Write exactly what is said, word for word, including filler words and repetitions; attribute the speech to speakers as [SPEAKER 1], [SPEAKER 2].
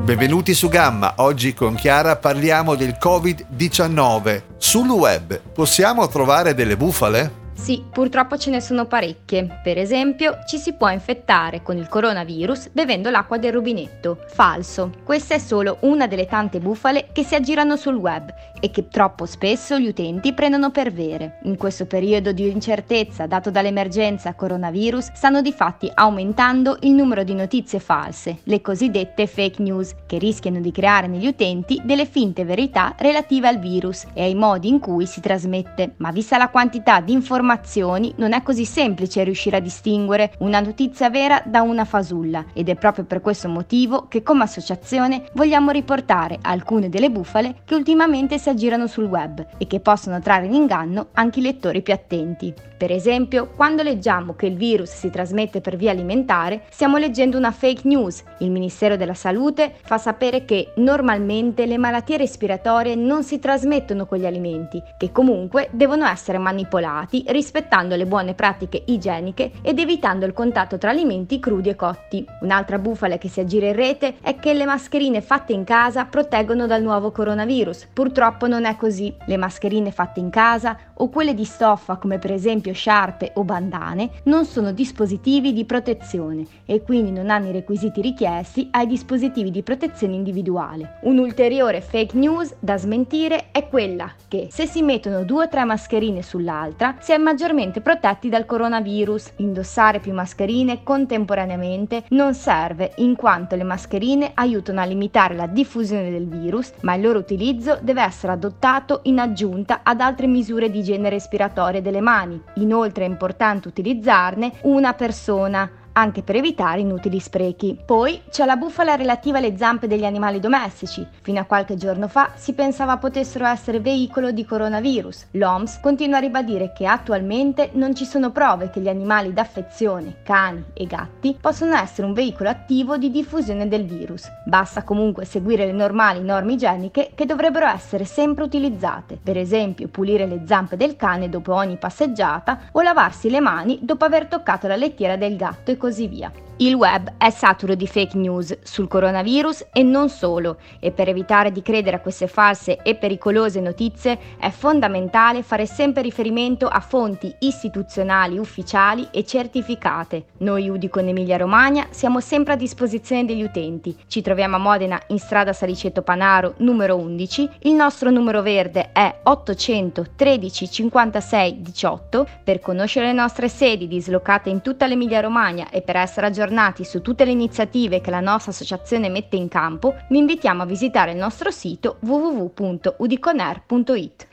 [SPEAKER 1] Benvenuti su Gamma. Oggi con Chiara parliamo del covid diciannove. Sul web possiamo trovare delle bufale?
[SPEAKER 2] Sì, purtroppo ce ne sono parecchie. Per esempio, ci si può infettare con il coronavirus bevendo l'acqua del rubinetto. Falso. Questa è solo una delle tante bufale che si aggirano sul web e che troppo spesso gli utenti prendono per vere. In questo periodo di incertezza dato dall'emergenza coronavirus, stanno difatti aumentando il numero di notizie false, le cosiddette fake news, che rischiano di creare negli utenti delle finte verità relative al virus e ai modi in cui si trasmette. Ma vista la quantità di informazioni non è così semplice riuscire a distinguere una notizia vera da una fasulla, ed è proprio per questo motivo che come associazione vogliamo riportare alcune delle bufale che ultimamente si aggirano sul web e che possono trarre in inganno anche i lettori più attenti. Per esempio, quando leggiamo che il virus si trasmette per via alimentare, stiamo leggendo una fake news. Il Ministero della Salute fa sapere che normalmente le malattie respiratorie non si trasmettono con gli alimenti, che comunque devono essere manipolati rispettando le buone pratiche igieniche ed evitando il contatto tra alimenti crudi e cotti. Un'altra bufala che si aggira in rete è che le mascherine fatte in casa proteggono dal nuovo coronavirus. Purtroppo non è così. Le mascherine fatte in casa o quelle di stoffa come per esempio sciarpe o bandane non sono dispositivi di protezione e quindi non hanno i requisiti richiesti ai dispositivi di protezione individuale. Un'ulteriore fake news da smentire è quella che se si mettono due o tre mascherine sull'altra si è maggiormente protetti dal coronavirus. Indossare più mascherine contemporaneamente non serve, in quanto le mascherine aiutano a limitare la diffusione del virus, ma il loro utilizzo deve essere adottato in aggiunta ad altre misure di igiene respiratoria delle mani. Inoltre è importante utilizzarne una persona, anche per evitare inutili sprechi. Poi c'è la bufala relativa alle zampe degli animali domestici. Fino a qualche giorno fa si pensava potessero essere veicolo di coronavirus. L'O M S continua a ribadire che attualmente non ci sono prove che gli animali d'affezione, cani e gatti, possono essere un veicolo attivo di diffusione del virus. Basta comunque seguire le normali norme igieniche che dovrebbero essere sempre utilizzate. Per esempio, pulire le zampe del cane dopo ogni passeggiata o lavarsi le mani dopo aver toccato la lettiera del gatto e così via. Il web è saturo di fake news sul coronavirus e non solo, e per evitare di credere a queste false e pericolose notizie è fondamentale fare sempre riferimento a fonti istituzionali ufficiali e certificate. Noi Udicon Emilia Romagna siamo sempre a disposizione degli utenti. Ci troviamo a Modena in strada Saliceto Panaro numero undici, il nostro numero verde è ottocento tredici cinquantasei diciotto. Per conoscere le nostre sedi dislocate in tutta l'Emilia Romagna e per essere aggiornati su tutte le iniziative che la nostra associazione mette in campo, vi invitiamo a visitare il nostro sito w w w punto udiconair punto it.